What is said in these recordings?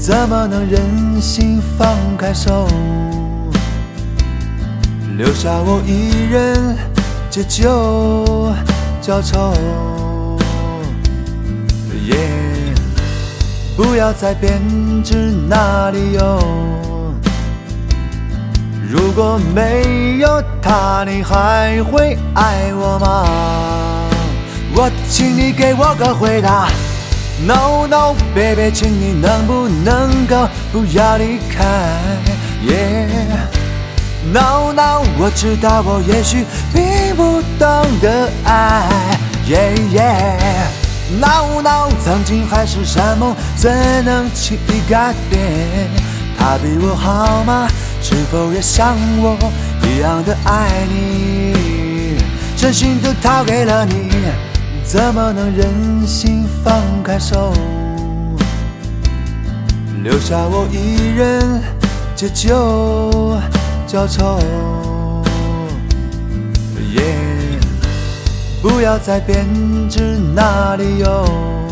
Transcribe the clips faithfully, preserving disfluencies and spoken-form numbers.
怎么能忍心放开手，留下我一人借酒浇愁。Yeah， 不要再编织那理由，如果没有他，你还会爱我吗？我请你给我个回答。No no baby， 请你能不能够不要离开 Yeah No no， 我知道我也许并不懂得爱 Yeah yeah No no， 曾经海誓山盟怎能轻易改变？他比我好吗？是否也像我一样的爱你？真心都掏给了你，怎么能忍心放开手，留下我一人借酒浇愁。Yeah， 不要再编织那理由，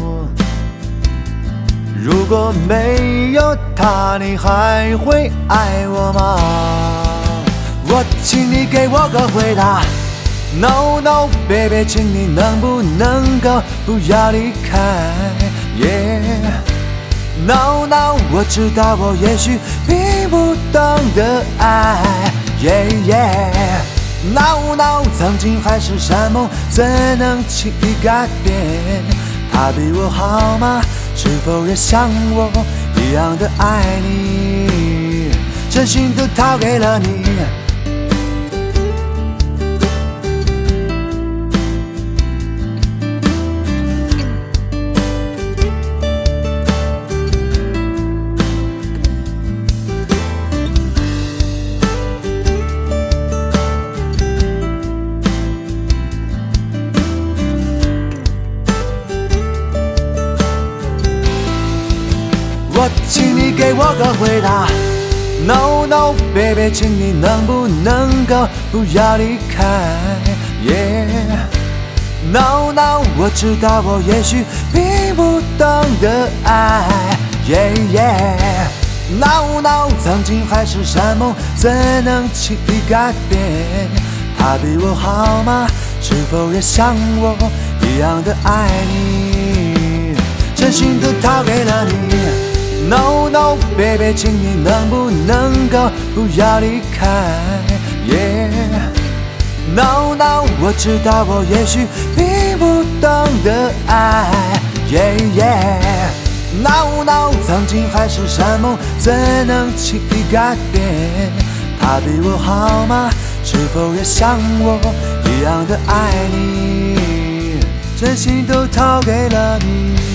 如果没有他，你还会爱我吗？我请你给我个回答。No no baby， 请你能不能够不要离开 Yeah No no， 我知道我也许并不懂得爱 Yeah yeah No no， 曾经海誓山盟怎能轻易改变？他比我好吗？是否也像我一样的爱你？真心都掏给了你。我请你给我个回答。No no baby， 请你能不能够不要离开 Yeah No no， 我知道我也许并不懂得爱 Yeah yeah No no， 曾经海誓山盟怎能轻易改变？他比我好吗？是否也像我一样的爱你？真心都掏给了你。No no baby， 请你能不能够不要离开 Yeah No no， 我知道我也许并不懂得爱 Yeah yeah No no， 曾经海誓山盟怎能轻易改变？他比我好吗？是否也像我一样的爱你？真心都掏给了你。